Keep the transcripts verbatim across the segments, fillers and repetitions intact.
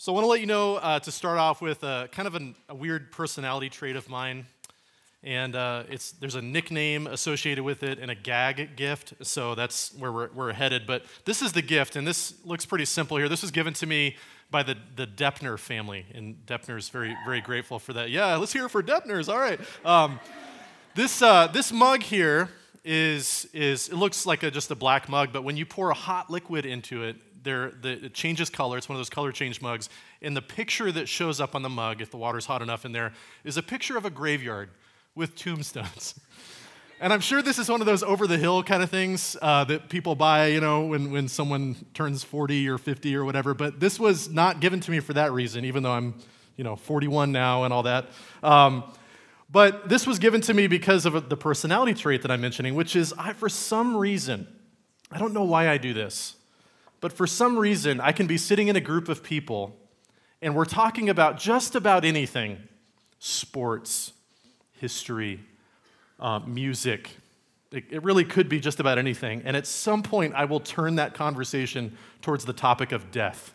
So I want to let you know uh, to start off with a, kind of an, a weird personality trait of mine, and uh, it's there's a nickname associated with it and a gag gift, so that's where we're, we're headed. But this is the gift, and this looks pretty simple here. This was given to me by the, the Deppner family, and Deppner's very, very grateful for that. Yeah, let's hear it for Deppners, all right. Um, this, uh, this mug here is, is it looks like a, just a black mug, but when you pour a hot liquid into it, There, the, it changes color. It's one of those color change mugs. And the picture that shows up on the mug, if the water's hot enough in there, is a picture of a graveyard with tombstones. And I'm sure this is one of those over-the-hill kind of things uh, that people buy, you know, when, when someone turns forty or fifty or whatever. But this was not given to me for that reason, even though I'm, you know, forty-one now and all that. Um, but this was given to me because of the personality trait that I'm mentioning, which is, I, for some reason, I don't know why I do this, but for some reason, I can be sitting in a group of people, and we're talking about just about anything: sports, history, uh, music. It, it really could be just about anything. And at some point, I will turn that conversation towards the topic of death.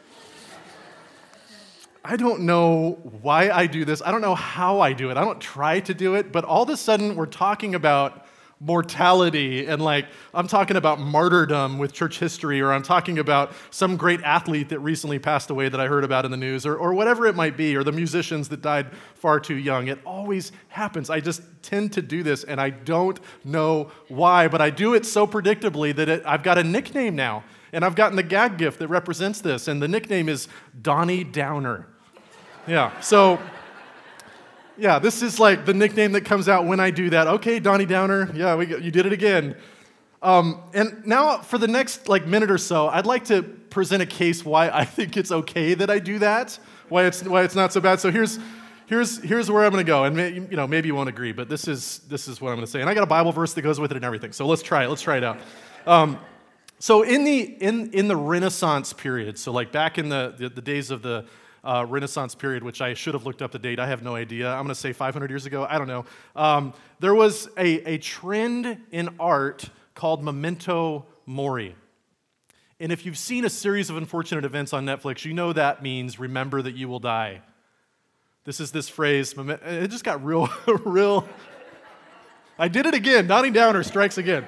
I don't know why I do this. I don't know how I do it. I don't try to do it, but all of a sudden, we're talking about mortality, and like, I'm talking about martyrdom with church history, or I'm talking about some great athlete that recently passed away that I heard about in the news, or, or whatever it might be, or the musicians that died far too young. It always happens. I just tend to do this, and I don't know why, but I do it so predictably that it, I've got a nickname now, and I've gotten the gag gift that represents this, and the nickname is Donnie Downer. Yeah, so Yeah, this is like the nickname that comes out when I do that. Okay, Donnie Downer, yeah, we, you did it again. Um, and now for the next like minute or so, I'd like to present a case why I think it's okay that I do that, why it's why it's not so bad. So here's here's here's where I'm going to go, and may, you know maybe you won't agree, but this is this is what I'm going to say. And I got a Bible verse that goes with it and everything. So let's try it. Let's try it out. Um, so in the in in the Renaissance period, so like back in the the, the days of the Uh, Renaissance period, which I should have looked up the date. I have no idea. I'm going to say five hundred years ago. I don't know. Um, there was a, a trend in art called memento mori. And if you've seen a series of unfortunate events on Netflix, you know that means remember that you will die. This is this phrase. It just got real, real. I did it again. Donnie Downer strikes again.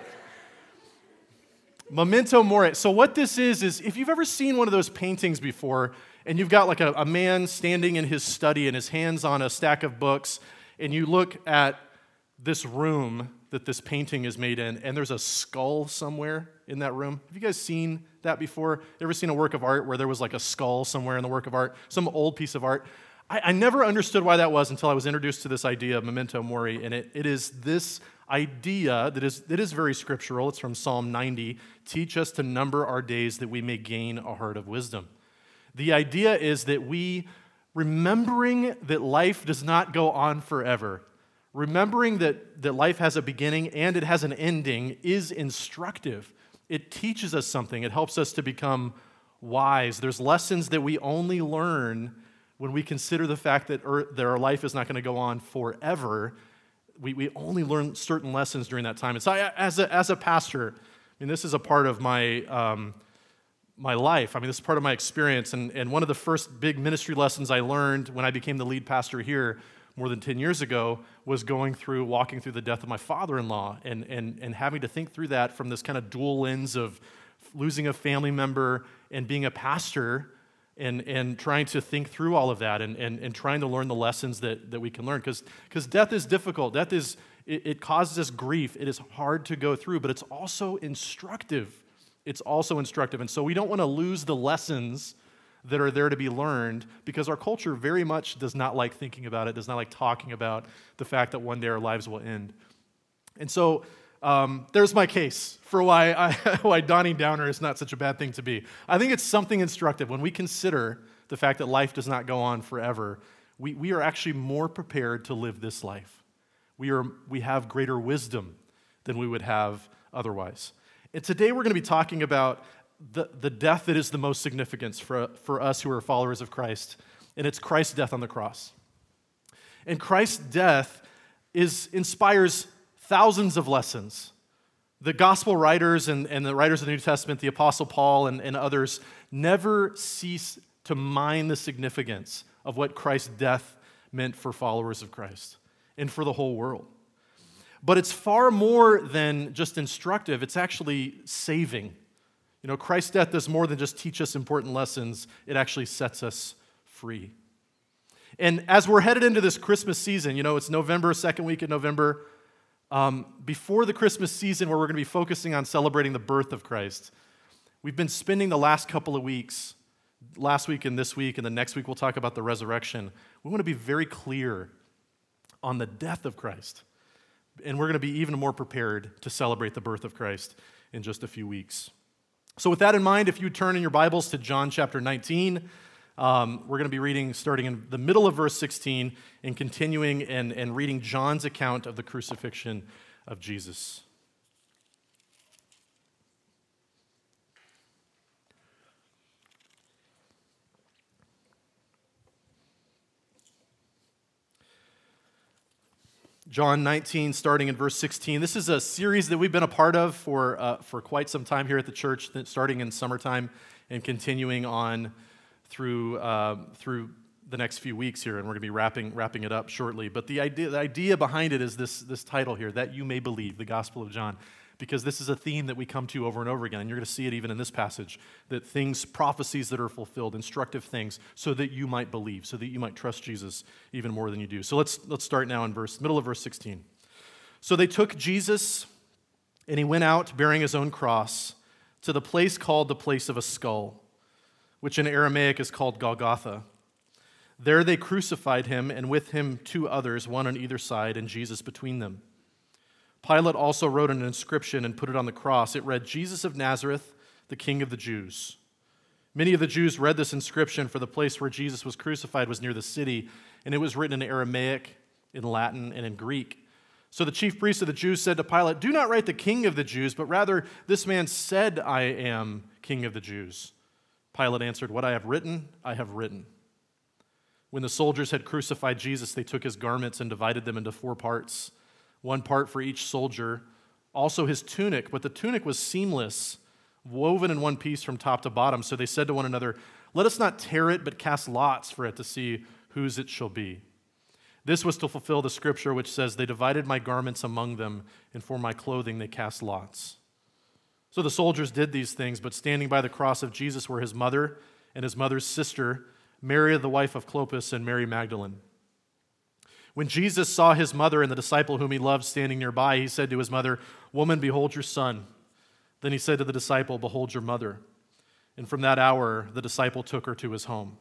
Memento mori. So what this is, is if you've ever seen one of those paintings before, and you've got like a, a man standing in his study and his hands on a stack of books, and you look at this room that this painting is made in, and there's a skull somewhere in that room. Have you guys seen that before? You ever seen a work of art where there was like a skull somewhere in the work of art, some old piece of art? I, I never understood why that was until I was introduced to this idea of memento mori, and it, it is this idea that is, that is very scriptural. It's from Psalm ninety. Teach us to number our days that we may gain a heart of wisdom. The idea is that we, remembering that life does not go on forever, remembering that, that life has a beginning and it has an ending, is instructive. It teaches us something. It helps us to become wise. There's lessons that we only learn when we consider the fact that, earth, that our life is not going to go on forever. We, we only learn certain lessons during that time. And so I, as, a, as a pastor, I mean, this is a part of my um, my life. I mean, this is part of my experience, and, and one of the first big ministry lessons I learned when I became the lead pastor here more than ten years ago was going through, walking through the death of my father-in-law, and, and, and having to think through that from this kind of dual lens of losing a family member and being a pastor, and, and trying to think through all of that, and, and, and trying to learn the lessons that, that we can learn, because because death is difficult. Death is, it, it causes us grief. It is hard to go through, but it's also instructive. It's also instructive, and so we don't want to lose the lessons that are there to be learned, because our culture very much does not like thinking about it, does not like talking about the fact that one day our lives will end. And so um, there's my case for why, I, why Donnie Downer is not such a bad thing to be. I think it's something instructive. When we consider the fact that life does not go on forever, we, we are actually more prepared to live this life. We are we have greater wisdom than we would have otherwise. And today we're going to be talking about the, the death that is the most significant for, for us who are followers of Christ, and it's Christ's death on the cross. And Christ's death is inspires thousands of lessons. The gospel writers and, and the writers of the New Testament, the Apostle Paul and, and others, never cease to mine the significance of what Christ's death meant for followers of Christ and for the whole world. But it's far more than just instructive. It's actually saving. You know, Christ's death does more than just teach us important lessons. It actually sets us free. And as we're headed into this Christmas season, you know, it's November, second week in November, um, before the Christmas season where we're going to be focusing on celebrating the birth of Christ, we've been spending the last couple of weeks, last week and this week, and the next week we'll talk about the resurrection. We want to be very clear on the death of Christ. And we're going to be even more prepared to celebrate the birth of Christ in just a few weeks. So with that in mind, if you turn in your Bibles to John chapter nineteen, um, we're going to be reading starting in the middle of verse sixteen and continuing and, and reading John's account of the crucifixion of Jesus. John nineteen, starting in verse sixteen. This is a series that we've been a part of for uh, for quite some time here at the church, starting in summertime and continuing on through uh, through the next few weeks here, and we're going to be wrapping wrapping it up shortly. But the idea the idea behind it is this this title here, That You May Believe, the Gospel of John, because this is a theme that we come to over and over again, and you're going to see it even in this passage, that things, prophecies that are fulfilled, instructive things, so that you might believe, so that you might trust Jesus even more than you do. So let's let's start now in verse middle of verse sixteen. So they took Jesus, and he went out bearing his own cross to the place called the place of a skull, which in Aramaic is called Golgotha. There they crucified him, and with him two others, one on either side, and Jesus between them. Pilate also wrote an inscription and put it on the cross. It read, Jesus of Nazareth, the King of the Jews. Many of the Jews read this inscription, for the place where Jesus was crucified was near the city, and it was written in Aramaic, in Latin, and in Greek. So the chief priests of the Jews said to Pilate, do not write the King of the Jews, but rather, this man said, I am King of the Jews. Pilate answered, what I have written, I have written. When the soldiers had crucified Jesus, they took his garments and divided them into four parts, one part for each soldier, also his tunic, but the tunic was seamless, woven in one piece from top to bottom. So they said to one another, let us not tear it, but cast lots for it to see whose it shall be. This was to fulfill the scripture which says, they divided my garments among them, and for my clothing they cast lots. So the soldiers did these things, but standing by the cross of Jesus were his mother and his mother's sister, Mary, the wife of Clopas, and Mary Magdalene. When Jesus saw his mother and the disciple whom he loved standing nearby, he said to his mother, woman, behold your son. Then he said to the disciple, behold your mother. And from that hour, the disciple took her to his home.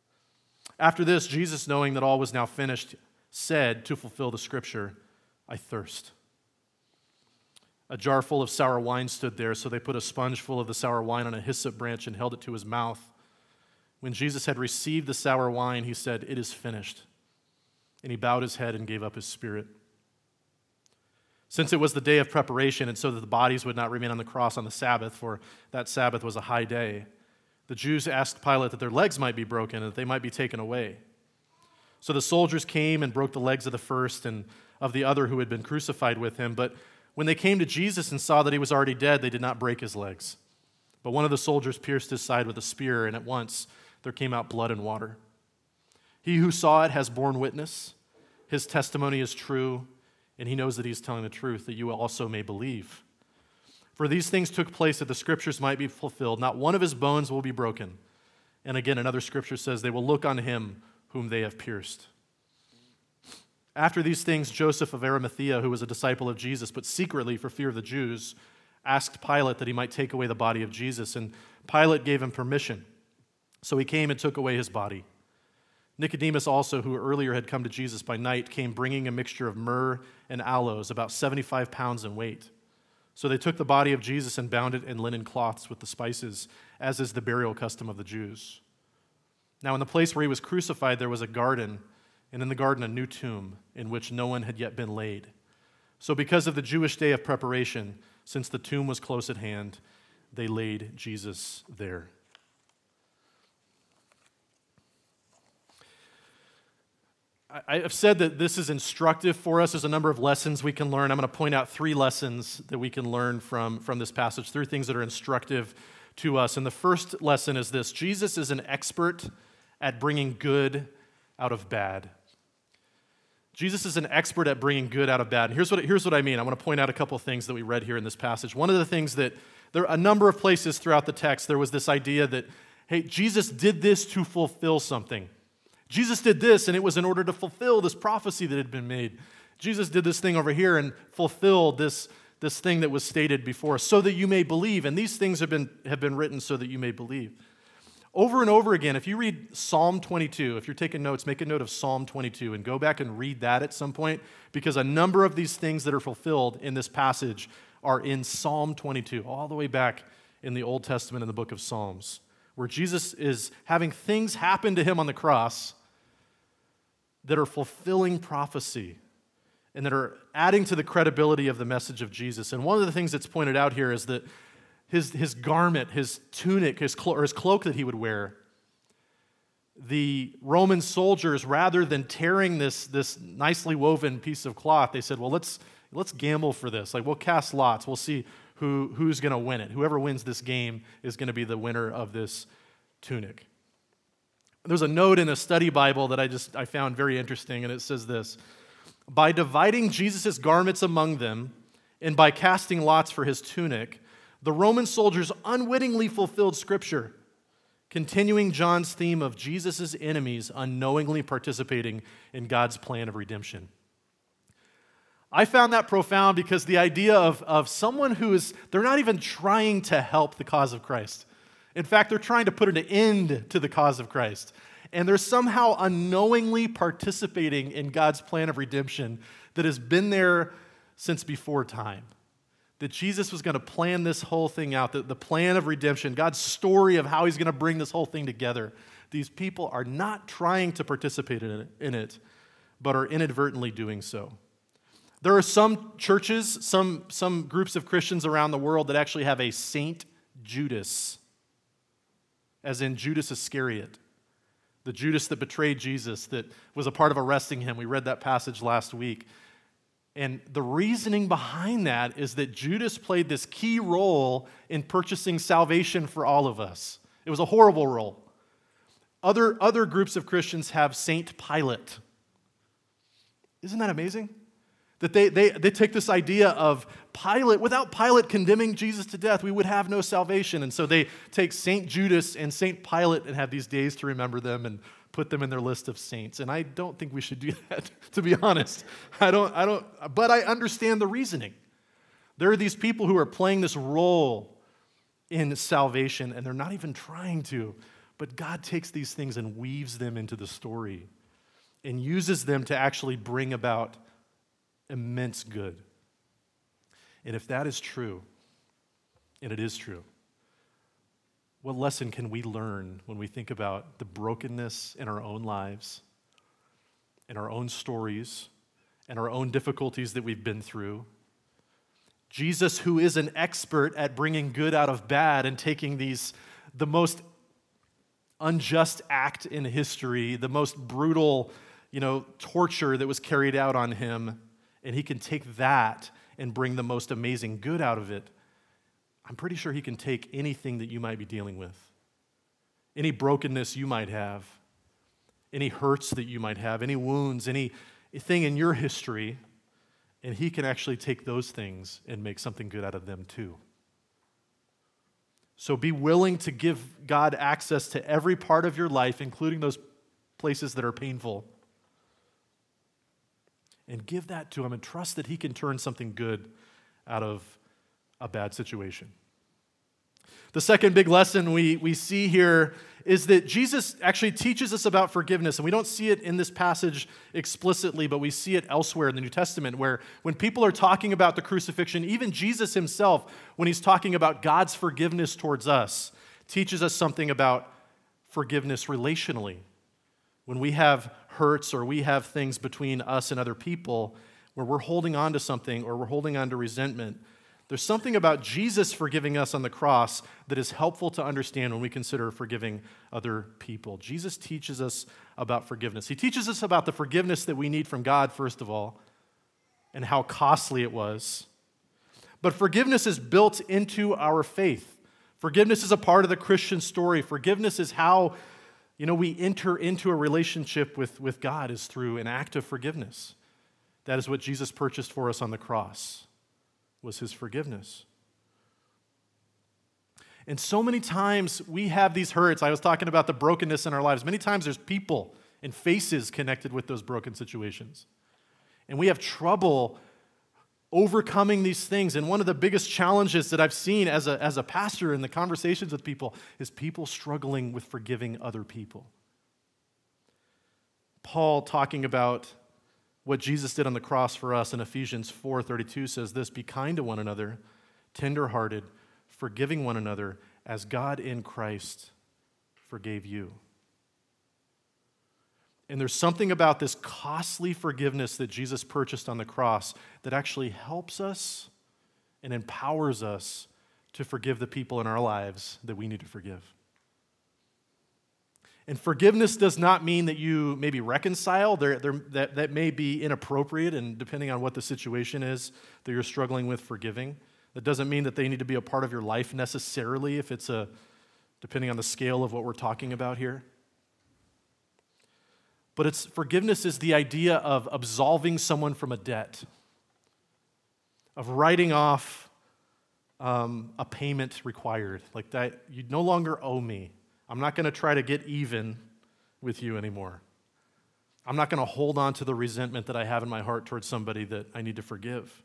After this, Jesus, knowing that all was now finished, said to fulfill the scripture, I thirst. A jar full of sour wine stood there, so they put a sponge full of the sour wine on a hyssop branch and held it to his mouth. When Jesus had received the sour wine, he said, it is finished. And he bowed his head and gave up his spirit. Since it was the day of preparation, and so that the bodies would not remain on the cross on the Sabbath, for that Sabbath was a high day, the Jews asked Pilate that their legs might be broken and that they might be taken away. So the soldiers came and broke the legs of the first and of the other who had been crucified with him. But when they came to Jesus and saw that he was already dead, they did not break his legs. But one of the soldiers pierced his side with a spear, and at once there came out blood and water. He who saw it has borne witness. His testimony is true, and he knows that he is telling the truth, that you also may believe. For these things took place that the scriptures might be fulfilled. Not one of his bones will be broken. And again, another scripture says, they will look on him whom they have pierced. After these things, Joseph of Arimathea, who was a disciple of Jesus, but secretly for fear of the Jews, asked Pilate that he might take away the body of Jesus, and Pilate gave him permission. So he came and took away his body. Nicodemus also, who earlier had come to Jesus by night, came bringing a mixture of myrrh and aloes, about seventy-five pounds in weight. So they took the body of Jesus and bound it in linen cloths with the spices, as is the burial custom of the Jews. Now in the place where he was crucified there was a garden, and in the garden a new tomb, in which no one had yet been laid. So because of the Jewish day of preparation, since the tomb was close at hand, they laid Jesus there. I've said that this is instructive for us. There's a number of lessons we can learn. I'm going to point out three lessons that we can learn from, from this passage, three things that are instructive to us. And the first lesson is this: Jesus is an expert at bringing good out of bad. Jesus is an expert at bringing good out of bad. And here's what, here's what I mean. I want to point out a couple of things that we read here in this passage. One of the things that, there are a number of places throughout the text, there was this idea that, hey, Jesus did this to fulfill something. Jesus did this, and it was in order to fulfill this prophecy that had been made. Jesus did this thing over here and fulfilled this, this thing that was stated before, so that you may believe. And these things have been, have been written so that you may believe. Over and over again, if you read Psalm twenty-two, if you're taking notes, make a note of Psalm twenty-two and go back and read that at some point, because a number of these things that are fulfilled in this passage are in Psalm twenty-two, all the way back in the Old Testament in the book of Psalms, where Jesus is having things happen to him on the cross that are fulfilling prophecy and that are adding to the credibility of the message of Jesus. And one of the things that's pointed out here is that His, his garment, his tunic, his clo- or his cloak that he would wear, the Roman soldiers, rather than tearing this, this nicely woven piece of cloth, they said, well, let's, let's gamble for this. Like, we'll cast lots. We'll see who, who's going to win it. Whoever wins this game is going to be the winner of this tunic. There's a note in a study Bible that I just I found very interesting, and it says this: by dividing Jesus' garments among them and by casting lots for his tunic, the Roman soldiers unwittingly fulfilled Scripture, continuing John's theme of Jesus' enemies unknowingly participating in God's plan of redemption. I found that profound because the idea of, of someone who is, they're not even trying to help the cause of Christ. In fact, they're trying to put an end to the cause of Christ. And they're somehow unknowingly participating in God's plan of redemption that has been there since before time. That Jesus was going to plan this whole thing out, the, the plan of redemption, God's story of how he's going to bring this whole thing together. These people are not trying to participate in it, in it, but are inadvertently doing so. There are some churches, some, some groups of Christians around the world that actually have a Saint Judas, as in Judas Iscariot, the Judas that betrayed Jesus, that was a part of arresting him. We read that passage last week. And the reasoning behind that is that Judas played this key role in purchasing salvation for all of us. It was a horrible role. Other, other groups of Christians have Saint Pilate. Isn't that amazing? That they, they, they take this idea of Pilate, without Pilate condemning Jesus to death, we would have no salvation. And so they take Saint Judas and Saint Pilate and have these days to remember them and put them in their list of saints. And I don't think we should do that, to be honest. I don't, I don't, but I understand the reasoning. There are these people who are playing this role in salvation, and they're not even trying to, but God takes these things and weaves them into the story and uses them to actually bring about immense good. And if that is true, and it is true, what lesson can we learn when we think about the brokenness in our own lives, in our own stories, and our own difficulties that we've been through? Jesus, who is an expert at bringing good out of bad and taking these, the most unjust act in history, the most brutal, you know, torture that was carried out on him, and he can take that and bring the most amazing good out of it. I'm pretty sure he can take anything that you might be dealing with, any brokenness you might have, any hurts that you might have, any wounds, anything in your history, and he can actually take those things and make something good out of them too. So be willing to give God access to every part of your life, including those places that are painful, and give that to him and trust that he can turn something good out of a bad situation. The second big lesson we, we see here is that Jesus actually teaches us about forgiveness, and we don't see it in this passage explicitly, but we see it elsewhere in the New Testament, where when people are talking about the crucifixion, even Jesus himself, when he's talking about God's forgiveness towards us, teaches us something about forgiveness relationally. When we have hurts or we have things between us and other people where we're holding on to something or we're holding on to resentment, there's something about Jesus forgiving us on the cross that is helpful to understand when we consider forgiving other people. Jesus teaches us about forgiveness. He teaches us about the forgiveness that we need from God, first of all, and how costly it was. But forgiveness is built into our faith. Forgiveness is a part of the Christian story. Forgiveness is how, you know, we enter into a relationship with, with God, is through an act of forgiveness. That is what Jesus purchased for us on the cross, was his forgiveness. And so many times we have these hurts. I was talking about the brokenness in our lives. Many times there's people and faces connected with those broken situations. And we have trouble overcoming these things. And one of the biggest challenges that I've seen as a, as a pastor in the conversations with people is people struggling with forgiving other people. Paul, talking about what Jesus did on the cross for us in Ephesians four thirty-two, says this: "Be kind to one another, tenderhearted, forgiving one another, as God in Christ forgave you." And there's something about this costly forgiveness that Jesus purchased on the cross that actually helps us and empowers us to forgive the people in our lives that we need to forgive. And forgiveness does not mean that you maybe reconcile. There, there, that, that may be inappropriate, and depending on what the situation is that you're struggling with forgiving. That doesn't mean that they need to be a part of your life necessarily, if it's a, depending on the scale of what we're talking about here. But it's forgiveness is the idea of absolving someone from a debt, of writing off um, a payment required, like that you no longer owe me. I'm not going to try to get even with you anymore. I'm not going to hold on to the resentment that I have in my heart towards somebody that I need to forgive.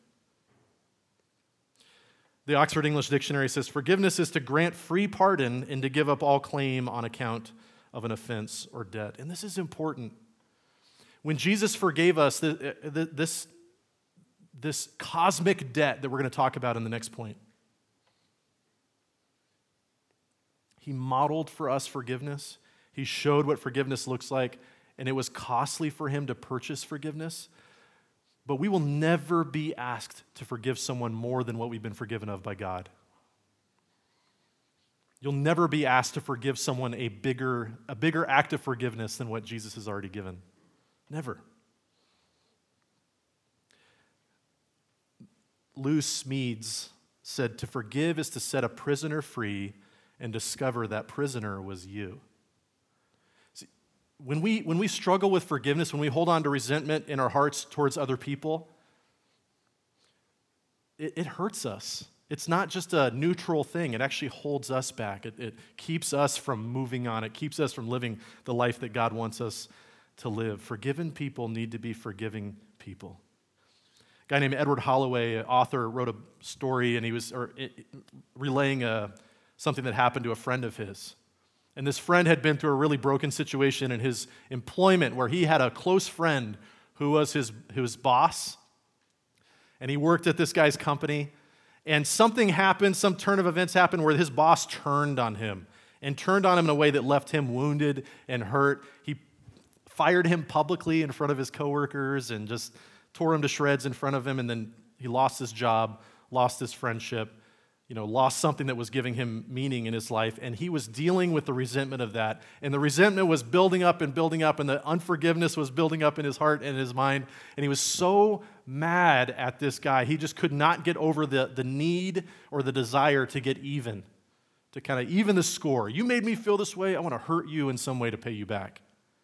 The Oxford English Dictionary says, "Forgiveness is to grant free pardon and to give up all claim on account of an offense or debt." And this is important. When Jesus forgave us, this, this cosmic debt that we're going to talk about in the next point, he modeled for us forgiveness. He showed what forgiveness looks like, and it was costly for him to purchase forgiveness. But we will never be asked to forgive someone more than what we've been forgiven of by God. You'll never be asked to forgive someone a bigger, a bigger act of forgiveness than what Jesus has already given. Never. Lou Smedes said, "To forgive is to set a prisoner free and discover that prisoner was you." See, when we, when we struggle with forgiveness, when we hold on to resentment in our hearts towards other people, it, it hurts us. It's not just a neutral thing. It actually holds us back. It, it keeps us from moving on. It keeps us from living the life that God wants us to live. Forgiven people need to be forgiving people. A guy named Edward Holloway, an author, wrote a story, and he was or, it, relaying a, something that happened to a friend of his. And this friend had been through a really broken situation in his employment where he had a close friend who was his, his boss, and he worked at this guy's company. And something happened, some turn of events happened where his boss turned on him and turned on him in a way that left him wounded and hurt. He fired him publicly in front of his coworkers and just tore him to shreds in front of him, and then he lost his job, lost his friendship, you know, lost something that was giving him meaning in his life, and he was dealing with the resentment of that. And the resentment was building up and building up, and the unforgiveness was building up in his heart and his mind, and he was so mad at this guy, he just could not get over the, the need or the desire to get even, to kind of even the score. You made me feel this way, I want to hurt you in some way to pay you back.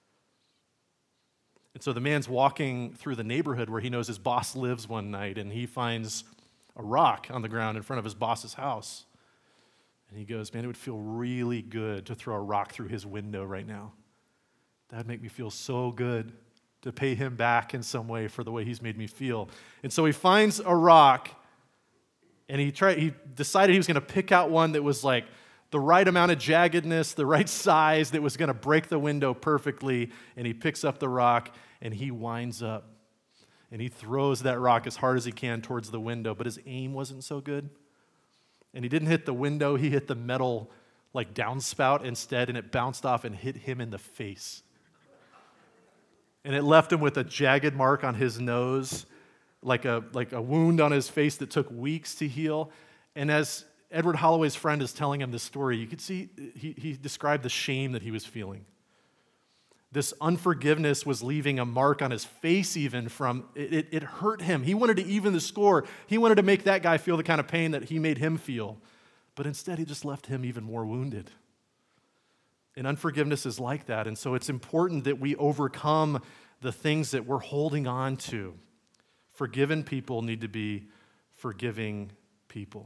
And so the man's walking through the neighborhood where he knows his boss lives one night, and he finds a rock on the ground in front of his boss's house. And he goes, "Man, it would feel really good to throw a rock through his window right now. That'd make me feel so good to pay him back in some way for the way he's made me feel." And so he finds a rock, and he tried. He decided he was going to pick out one that was like the right amount of jaggedness, the right size, that was going to break the window perfectly. And he picks up the rock, and he winds up. And he throws that rock as hard as he can towards the window, but his aim wasn't so good. And he didn't hit the window, he hit the metal like downspout instead, and it bounced off and hit him in the face. And it left him with a jagged mark on his nose, like a, like a wound on his face that took weeks to heal. And as Edward Holloway's friend is telling him this story, you could see he, he described the shame that he was feeling. This unforgiveness was leaving a mark on his face even from, it, it, it hurt him. He wanted to even the score. He wanted to make that guy feel the kind of pain that he made him feel. but instead he just left him even more wounded. And unforgiveness is like that. And so it's important that we overcome the things that we're holding on to. Forgiven people need to be forgiving people.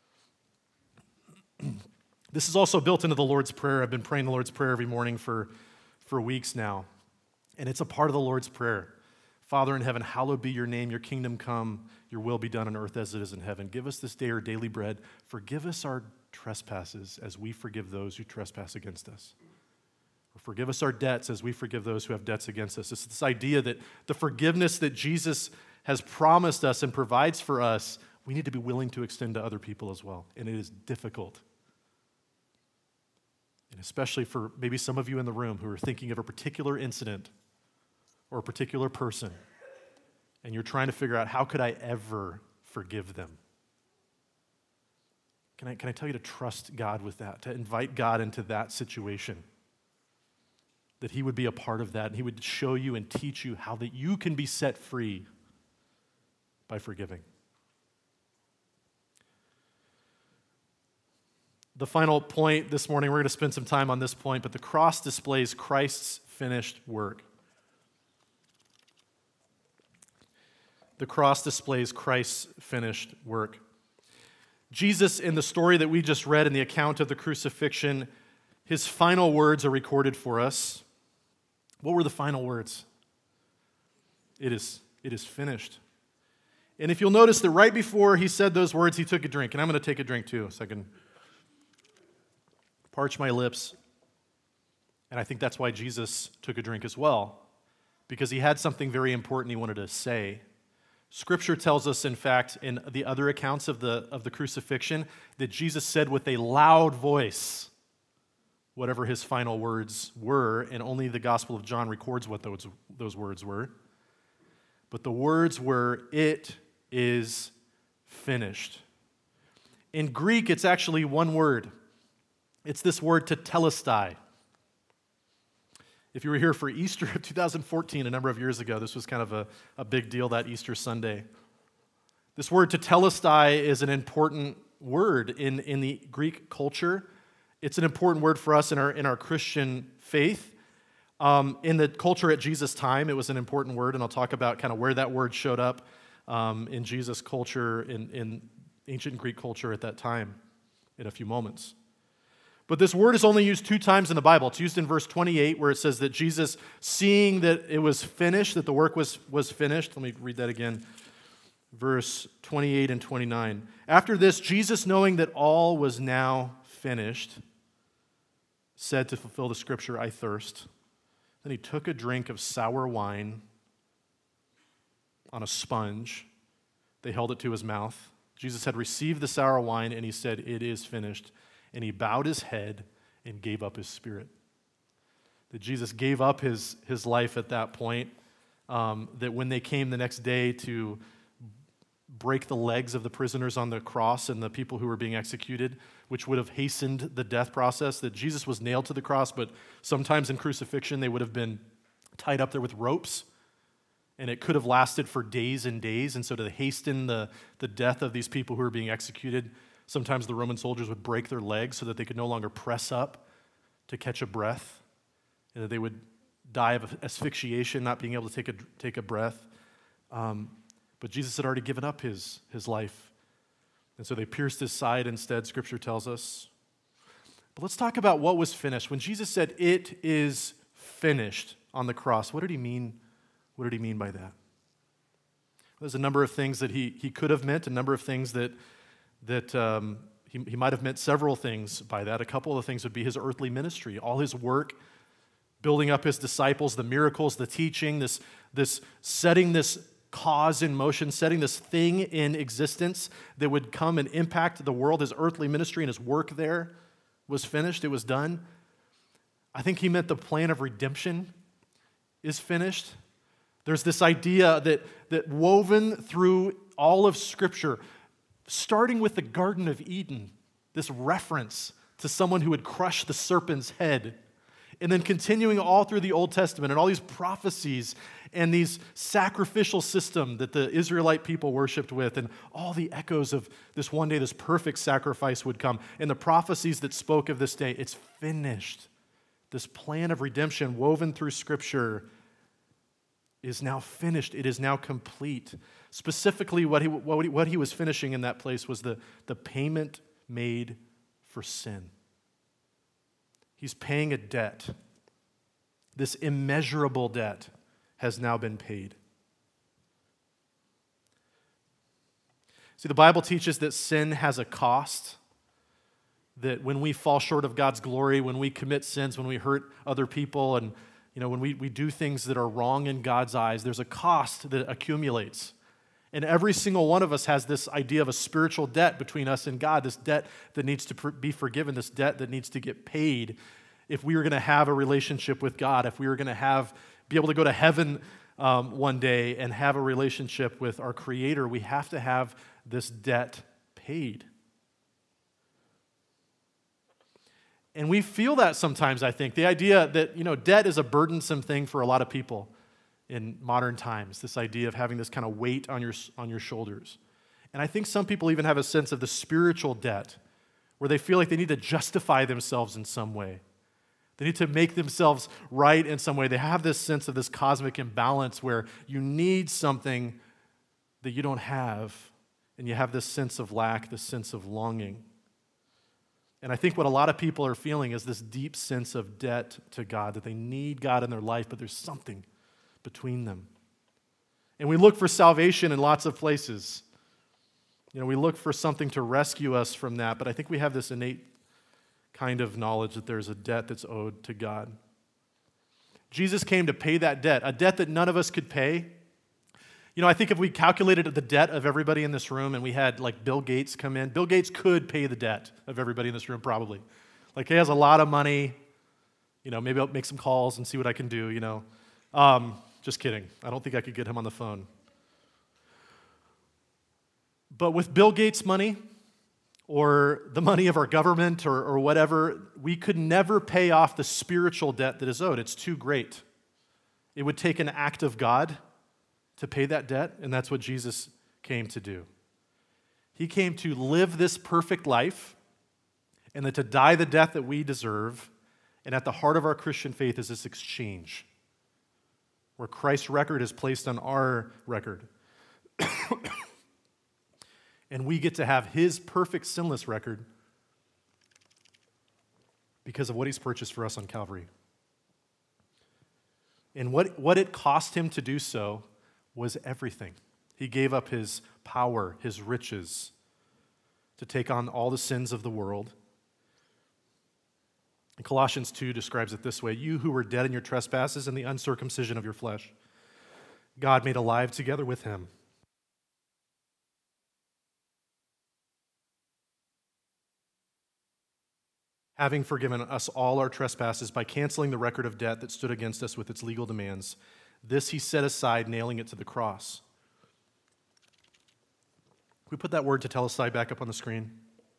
This is also built into the Lord's Prayer. I've been praying the Lord's Prayer every morning for, for weeks now. And it's a part of the Lord's Prayer. Father in heaven, hallowed be your name, your kingdom come, your will be done on earth as it is in heaven. Give us this day our daily bread. Forgive us our trespasses as we forgive those who trespass against us. Or forgive us our debts as we forgive those who have debts against us. It's this idea that the forgiveness that Jesus has promised us and provides for us, we need to be willing to extend to other people as well. And it is difficult. And especially for maybe some of you in the room who are thinking of a particular incident or a particular person, and you're trying to figure out, how could I ever forgive them? Can I, can I tell you to trust God with that, to invite God into that situation, that he would be a part of that, and he would show you and teach you how that you can be set free by forgiving. The final point this morning, we're going to spend some time on this point, but the cross displays Christ's finished work. The cross displays Christ's finished work. Jesus, in the story that we just read in the account of the crucifixion, his final words are recorded for us. What were the final words? It is, it is finished. And if you'll notice that right before he said those words, he took a drink. And I'm going to take a drink too, so I can parch my lips. And I think that's why Jesus took a drink as well, because he had something very important he wanted to say. Scripture tells us, in fact, in the other accounts of the, of the crucifixion, that Jesus said with a loud voice whatever his final words were, and only the Gospel of John records what those, those words were. But the words were, "It is finished." In Greek, it's actually one word. It's this word tetelestai. If you were here for Easter of two thousand fourteen, a number of years ago, this was kind of a, a big deal that Easter Sunday. This word tetelestai is an important word in, in the Greek culture. It's an important word for us in our, in our Christian faith. Um, in the culture at Jesus' time, it was an important word, and I'll talk about kind of where that word showed up um, in Jesus' culture, in, in ancient Greek culture at that time, in a few moments. But this word is only used two times in the Bible. It's used in verse twenty-eight, where it says that Jesus, seeing that it was finished, that the work was, was finished. Let me read that again. Verse twenty-eight and twenty-nine. After this, Jesus, knowing that all was now finished, said to fulfill the scripture, "I thirst." Then he took a drink of sour wine on a sponge. They held it to his mouth. Jesus had received the sour wine, and he said, "It is finished." And he bowed his head and gave up his spirit. That Jesus gave up his, his life at that point. Um, that when they came the next day to break the legs of the prisoners on the cross and the people who were being executed, which would have hastened the death process, that Jesus was nailed to the cross, but sometimes in crucifixion they would have been tied up there with ropes, and it could have lasted for days and days. And so to hasten the, the death of these people who were being executed, sometimes the Roman soldiers would break their legs so that they could no longer press up to catch a breath, and that they would die of asphyxiation, not being able to take a, take a breath. Um, but Jesus had already given up his, his life. And so they pierced his side instead, Scripture tells us. But let's talk about what was finished. When Jesus said, "It is finished" on the cross, what did he mean? What did he mean by that? There's a number of things that he, he could have meant, a number of things that that um, he, he might have meant several things by that. A couple of the things would be his earthly ministry, all his work, building up his disciples, the miracles, the teaching, this, this setting this cause in motion, setting this thing in existence that would come and impact the world. His earthly ministry and his work there was finished. It was done. I think he meant the plan of redemption is finished. There's this idea that, that woven through all of Scripture, starting with the Garden of Eden, this reference to someone who would crush the serpent's head, And then continuing all through the Old Testament and all these prophecies and these sacrificial system that the Israelite people worshiped with and all the echoes of this one day, this perfect sacrifice would come. And the prophecies that spoke of this day, it's finished. This plan of redemption woven through Scripture is now finished. It is now complete. Specifically, what he, what he, what he was finishing in that place was the, the payment made for sin. He's paying a debt. This immeasurable debt has now been paid. See, the Bible teaches that sin has a cost, that when we fall short of God's glory, when we commit sins, when we hurt other people, and you know, when we, we do things that are wrong in God's eyes, there's a cost that accumulates. And every single one of us has this idea of a spiritual debt between us and God, this debt that needs to be forgiven, this debt that needs to get paid if we were going to have a relationship with God, if we were going to have be able to go to heaven um, one day and have a relationship with our Creator. We have to have this debt paid. And we feel that sometimes, I think. The idea that, you know, debt is a burdensome thing for a lot of people in modern times, this idea of having this kind of weight on your, on your shoulders. And I think some people even have a sense of the spiritual debt, where they feel like they need to justify themselves in some way. They need to make themselves right in some way. They have this sense of this cosmic imbalance where you need something that you don't have, and you have this sense of lack, this sense of longing. And I think what a lot of people are feeling is this deep sense of debt to God, that they need God in their life, but there's something between them. And we look for salvation in lots of places. You know, we look for something to rescue us from that, but I think we have this innate kind of knowledge that there's a debt that's owed to God. Jesus came to pay that debt, a debt that none of us could pay. You know, I think if we calculated the debt of everybody in this room and we had like Bill Gates come in, Bill Gates could pay the debt of everybody in this room probably. Like he has a lot of money. You know, maybe I'll make some calls and see what I can do, you know. Um, just kidding. I don't think I could get him on the phone. But with Bill Gates' money, or the money of our government, or, or whatever, we could never pay off the spiritual debt that is owed. It's too great. It would take an act of God to pay that debt, and that's what Jesus came to do. He came to live this perfect life, and then to die the death that we deserve, and at the heart of our Christian faith is this exchange, where Christ's record is placed on our record. And we get to have his perfect sinless record because of what he's purchased for us on Calvary. And what, what it cost him to do so was everything. He gave up his power, his riches, to take on all the sins of the world. And Colossians two describes it this way: you who were dead in your trespasses and the uncircumcision of your flesh, God made alive together with him, having forgiven us all our trespasses by canceling the record of debt that stood against us with its legal demands. This he set aside, nailing it to the cross. Can we put that word tetelestai back up on the screen?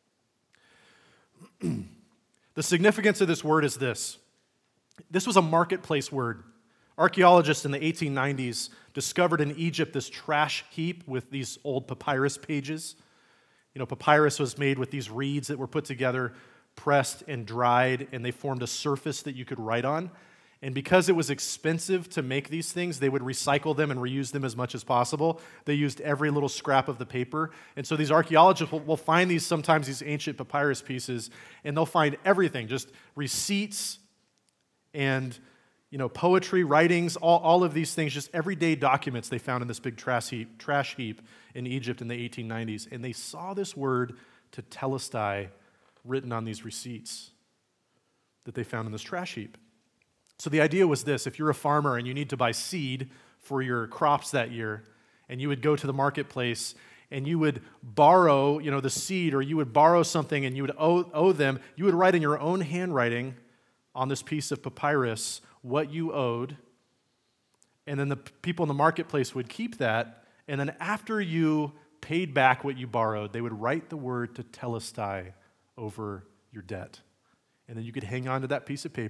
The significance of this word is this. This was a marketplace word. Archaeologists in the eighteen nineties discovered in Egypt this trash heap with these old papyrus pages. You know, papyrus was made with these reeds that were put together, pressed and dried, and they formed a surface that you could write on. And because it was expensive to make these things, they would recycle them and reuse them as much as possible. They used every little scrap of the paper. And so these archaeologists will, will find these, sometimes these ancient papyrus pieces, and they'll find everything, just receipts and, you know, poetry, writings, all, all of these things, just everyday documents they found in this big trash heap, trash heap in Egypt in the eighteen nineties. And they saw this word tetelestai written on these receipts that they found in this trash heap. So the idea was this: if you're a farmer and you need to buy seed for your crops that year, and you would go to the marketplace and you would borrow, you know, the seed, or you would borrow something and you would owe, owe them, you would write in your own handwriting on this piece of papyrus what you owed, and then the people in the marketplace would keep that, and then after you paid back what you borrowed, they would write the word tetelestai over your debt. And then you could hang on to that piece of paper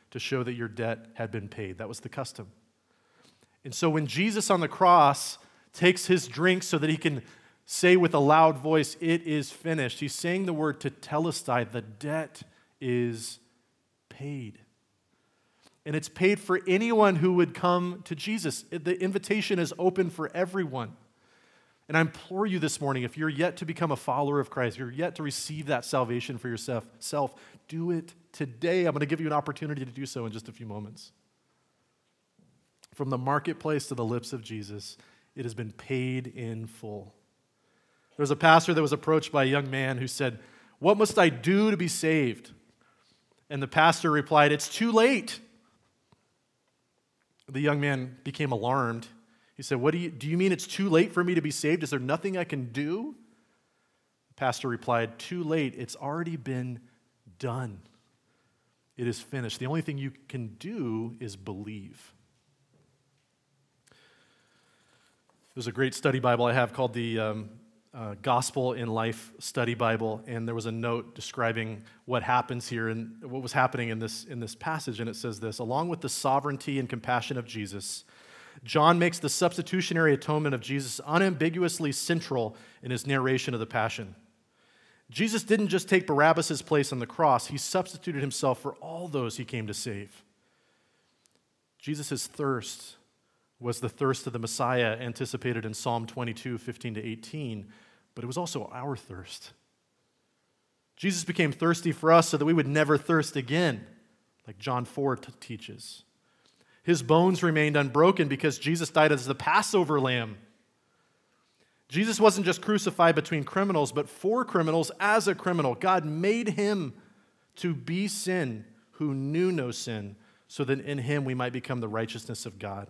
to show that your debt had been paid. That was the custom. And so when Jesus on the cross takes his drink so that he can say with a loud voice, "It is finished," he's saying the word tetelestai, the debt is paid. And it's paid for anyone who would come to Jesus. The invitation is open for everyone. And I implore you this morning, if you're yet to become a follower of Christ, you're yet to receive that salvation for yourself, self, do it today. I'm going to give you an opportunity to do so in just a few moments. From the marketplace to the lips of Jesus, it has been paid in full. There was a pastor that was approached by a young man who said, "What must I do to be saved?" And the pastor replied, "It's too late." The young man became alarmed. He said, "What do you, do you mean it's too late for me to be saved? Is there nothing I can do?" The pastor replied, "Too late. It's already been done. It is finished. The only thing you can do is believe." There's a great study Bible I have called the um, uh, Gospel in Life Study Bible, and there was a note describing what happens here and what was happening in this, in this passage, and it says this: "Along with the sovereignty and compassion of Jesus, John makes the substitutionary atonement of Jesus unambiguously central in his narration of the Passion. Jesus didn't just take Barabbas' place on the cross, he substituted himself for all those he came to save. Jesus' thirst was the thirst of the Messiah anticipated in Psalm twenty-two, fifteen to eighteen, but it was also our thirst. Jesus became thirsty for us so that we would never thirst again, like John four t- teaches. His bones remained unbroken because Jesus died as the Passover lamb. Jesus wasn't just crucified between criminals, but for criminals as a criminal. God made him to be sin who knew no sin, so that in him we might become the righteousness of God.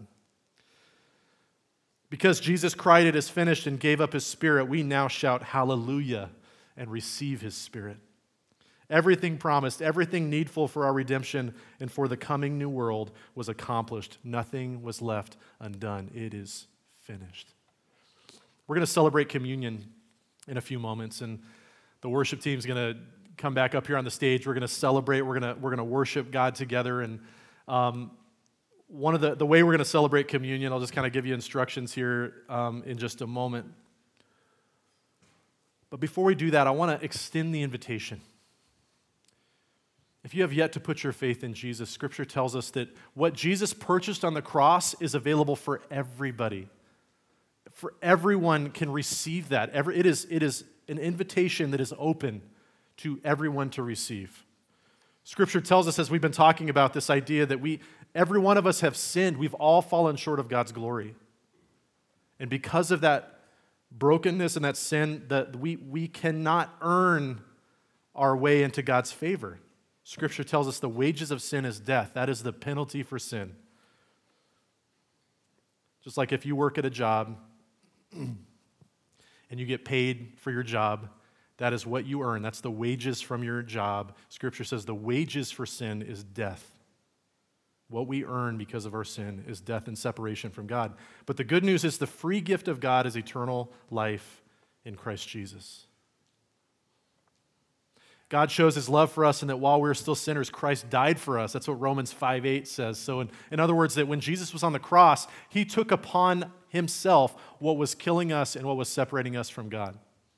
Because Jesus cried, "It is finished," and gave up his spirit, we now shout hallelujah and receive his spirit. Everything promised, everything needful for our redemption and for the coming new world was accomplished. Nothing was left undone. It is finished. We're going to celebrate communion in a few moments, and the worship team is going to come back up here on the stage. We're going to celebrate. We're going to we're going to worship God together. And um, one of the the way we're going to celebrate communion, I'll just kind of give you instructions here um, in just a moment. But before we do that, I want to extend the invitation. If you have yet to put your faith in Jesus, Scripture tells us that what Jesus purchased on the cross is available for everybody. For everyone can receive that. Every, it is, it is an invitation that is open to everyone to receive. Scripture tells us, as we've been talking about, this idea that we, every one of us have sinned. We've all fallen short of God's glory. And because of that brokenness and that sin, that we, we cannot earn our way into God's favor. Scripture tells us the wages of sin is death. That is the penalty for sin. Just like if you work at a job and you get paid for your job, that is what you earn. That's the wages from your job. Scripture says the wages for sin is death. What we earn because of our sin is death and separation from God. But the good news is the free gift of God is eternal life in Christ Jesus. God shows his love for us in that while we were still sinners, Christ died for us. That's what Romans five eight says. So in, in other words, that when Jesus was on the cross, he took upon himself what was killing us and what was separating us from God.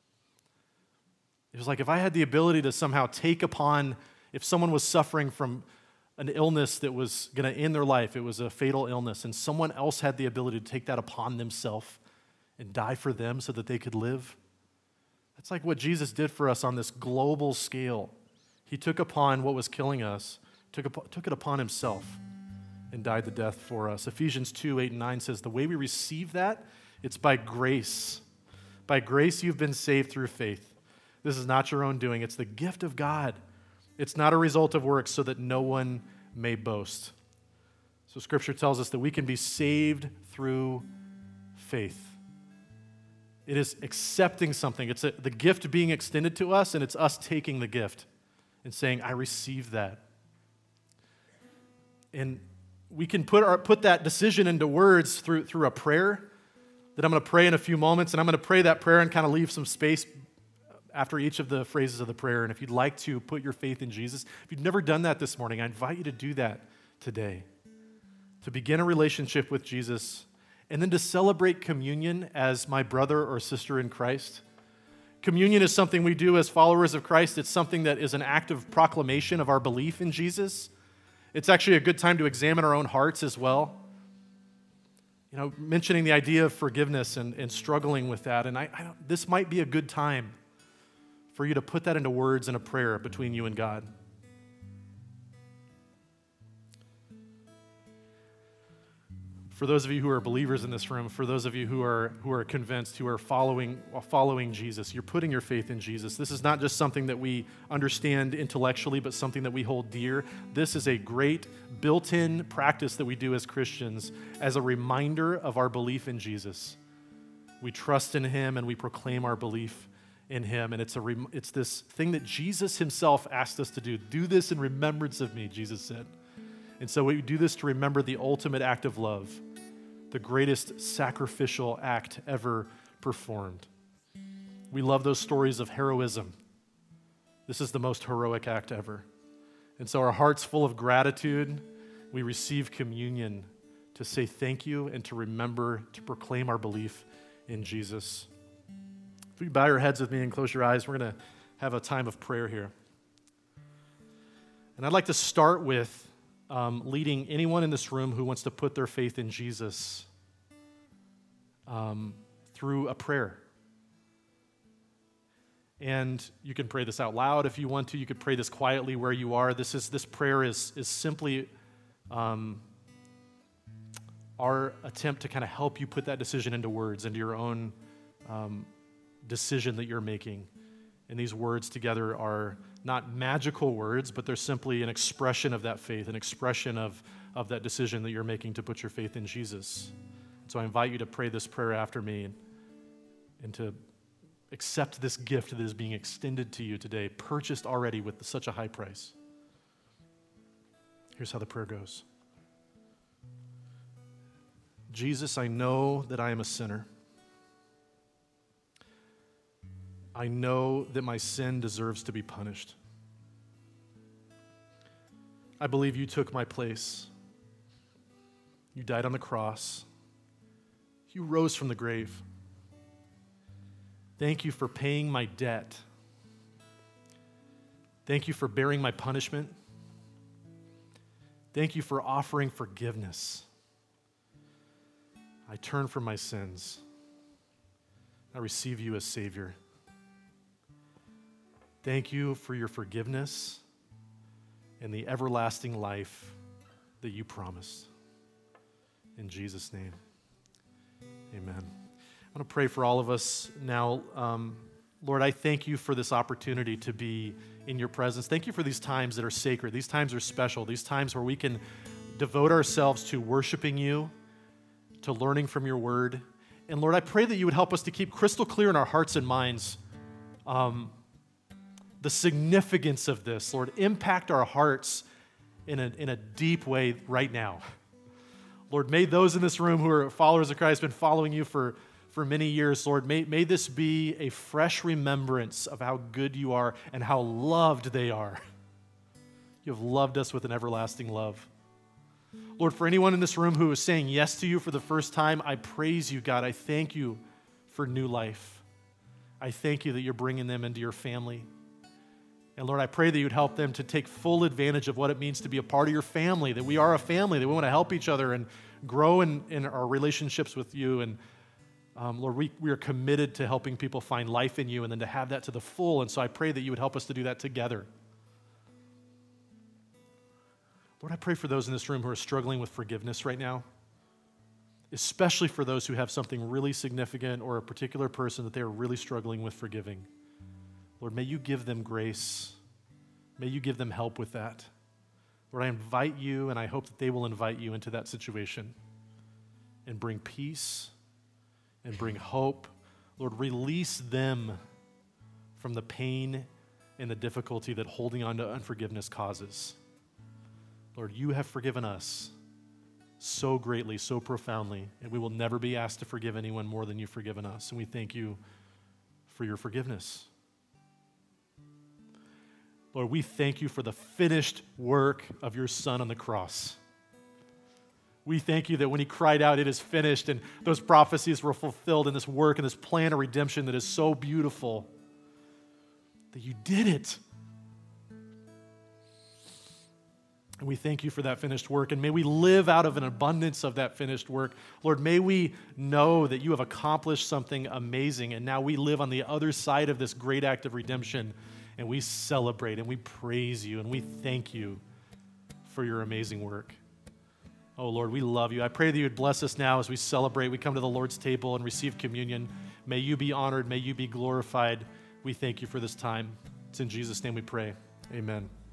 It was like if I had the ability to somehow take upon, if someone was suffering from an illness that was going to end their life, it was a fatal illness, and someone else had the ability to take that upon themselves and die for them so that they could live. That's like what Jesus did for us on this global scale. He took upon what was killing us, took, up, took it upon himself, and died the death for us. Ephesians two, eight, and nine says, the way we receive that, it's by grace. By grace you've been saved through faith. This is not your own doing. It's the gift of God. It's not a result of works so that no one may boast. So Scripture tells us that we can be saved through faith. It is accepting something. It's a, the gift being extended to us, and it's us taking the gift and saying, I receive that. And we can put our, put that decision into words through, through a prayer that I'm going to pray in a few moments, and I'm going to pray that prayer and kind of leave some space after each of the phrases of the prayer. And if you'd like to put your faith in Jesus, if you've never done that this morning, I invite you to do that today, to begin a relationship with Jesus, and then to celebrate communion as my brother or sister in Christ. Communion is something we do as followers of Christ. It's something that is an act of proclamation of our belief in Jesus. It's actually a good time to examine our own hearts as well. You know, mentioning the idea of forgiveness and, and struggling with that. And I, I don't, this might be a good time for you to put that into words in a prayer between you and God. For those of you who are believers in this room, for those of you who are who are convinced, who are following following Jesus, you're putting your faith in Jesus. This is not just something that we understand intellectually, but something that we hold dear. This is a great built-in practice that we do as Christians as a reminder of our belief in Jesus. We trust in him and we proclaim our belief in him, and it's a rem- it's this thing that Jesus himself asked us to do. Do this in remembrance of me, Jesus said. And so we do this to remember the ultimate act of love, the greatest sacrificial act ever performed. We love those stories of heroism. This is the most heroic act ever. And so our hearts full of gratitude, we receive communion to say thank you and to remember, to proclaim our belief in Jesus. If you bow your heads with me and close your eyes, we're going to have a time of prayer here. And I'd like to start with Um, leading anyone in this room who wants to put their faith in Jesus um, through a prayer. And you can pray this out loud if you want to. You could pray this quietly where you are. This is this prayer is is simply um, our attempt to kind of help you put that decision into words, into your own um, decision that you're making. And these words together are not magical words, but they're simply an expression of that faith, an expression of, of that decision that you're making to put your faith in Jesus. So I invite you to pray this prayer after me and, and to accept this gift that is being extended to you today, purchased already with such a high price. Here's how the prayer goes. Jesus, I know that I am a sinner. I know that my sin deserves to be punished. I believe you took my place. You died on the cross. You rose from the grave. Thank you for paying my debt. Thank you for bearing my punishment. Thank you for offering forgiveness. I turn from my sins. I receive you as Savior. Thank you for your forgiveness and the everlasting life that you promised. In Jesus' name, amen. I want to pray for all of us now. Um, Lord, I thank you for this opportunity to be in your presence. Thank you for these times that are sacred. These times are special. These times where we can devote ourselves to worshiping you, to learning from your word. And Lord, I pray that you would help us to keep crystal clear in our hearts and minds um, the significance of this. Lord, impact our hearts in a, in a deep way right now. Lord, may those in this room who are followers of Christ, been following you for, for many years, Lord, may, may this be a fresh remembrance of how good you are and how loved they are. You have loved us with an everlasting love. Lord, for anyone in this room who is saying yes to you for the first time, I praise you, God. I thank you for new life. I thank you that you're bringing them into your family. And Lord, I pray that you would help them to take full advantage of what it means to be a part of your family, that we are a family, that we want to help each other and grow in, in our relationships with you. And um, Lord, we, we are committed to helping people find life in you and then to have that to the full. And so I pray that you would help us to do that together. Lord, I pray for those in this room who are struggling with forgiveness right now, especially for those who have something really significant or a particular person that they are really struggling with forgiving. Lord, may you give them grace. May you give them help with that. Lord, I invite you, and I hope that they will invite you into that situation and bring peace and bring hope. Lord, release them from the pain and the difficulty that holding on to unforgiveness causes. Lord, you have forgiven us so greatly, so profoundly, and we will never be asked to forgive anyone more than you've forgiven us. And we thank you for your forgiveness. Lord, we thank you for the finished work of your Son on the cross. We thank you that when he cried out, it is finished, and those prophecies were fulfilled in this work and this plan of redemption that is so beautiful, that you did it. And we thank you for that finished work, and may we live out of an abundance of that finished work. Lord, may we know that you have accomplished something amazing, and now we live on the other side of this great act of redemption, and we celebrate, and we praise you, and we thank you for your amazing work. Oh, Lord, we love you. I pray that you would bless us now as we celebrate. We come to the Lord's table and receive communion. May you be honored. May you be glorified. We thank you for this time. It's in Jesus' name we pray. Amen.